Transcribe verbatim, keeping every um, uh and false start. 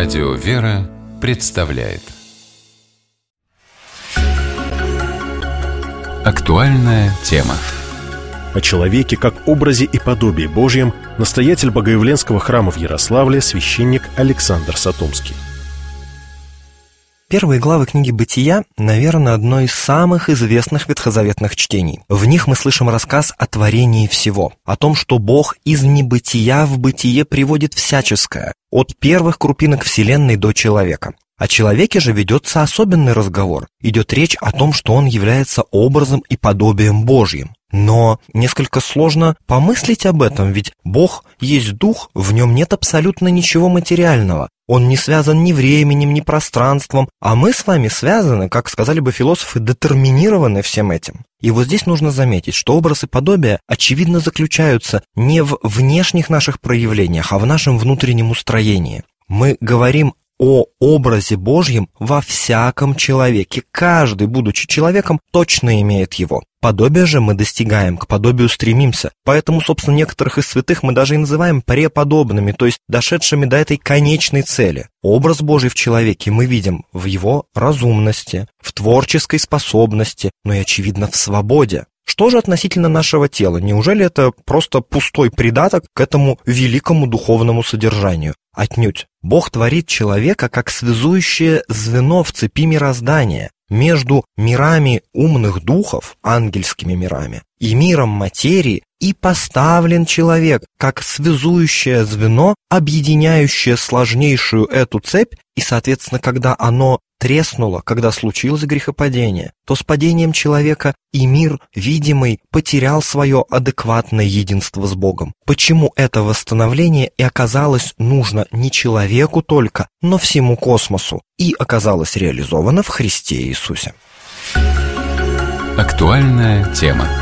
Радио «Вера» представляет актуальная тема. О человеке как образе и подобии Божьем настоятель Богоявленского храма в Ярославле, священник Александр Сатомский. Первые главы книги «Бытия», наверное, одно из самых известных ветхозаветных чтений. В них мы слышим рассказ о творении всего, о том, что Бог из небытия в бытие приводит всяческое, от первых крупинок Вселенной до человека. О человеке же ведется особенный разговор. Идет речь о том, что он является образом и подобием Божьим. Но несколько сложно помыслить об этом, ведь Бог есть дух, в нем нет абсолютно ничего материального. Он не связан ни временем, ни пространством, а мы с вами связаны, как сказали бы философы, детерминированы всем этим. И вот здесь нужно заметить, что образ и подобие очевидно заключаются не в внешних наших проявлениях, а в нашем внутреннем устроении. Мы говорим о образе Божьем во всяком человеке. Каждый, будучи человеком, точно имеет его. Подобие же мы достигаем, к подобию стремимся. Поэтому, собственно, некоторых из святых мы даже и называем преподобными, то есть дошедшими до этой конечной цели. Образ Божий в человеке мы видим в его разумности, в творческой способности, но и, очевидно, в свободе. Что же относительно нашего тела? Неужели это просто пустой придаток к этому великому духовному содержанию? Отнюдь. Бог творит человека как связующее звено в цепи мироздания между мирами умных духов, ангельскими мирами, и миром материи, и поставлен человек как связующее звено, объединяющее сложнейшую эту цепь, и, соответственно, когда оно треснуло, когда случилось грехопадение, то с падением человека и мир видимый потерял свое адекватное единство с Богом. Почему это восстановление и оказалось нужно не человеку только, но всему космосу, и оказалось реализовано в Христе Иисусе. Актуальная тема.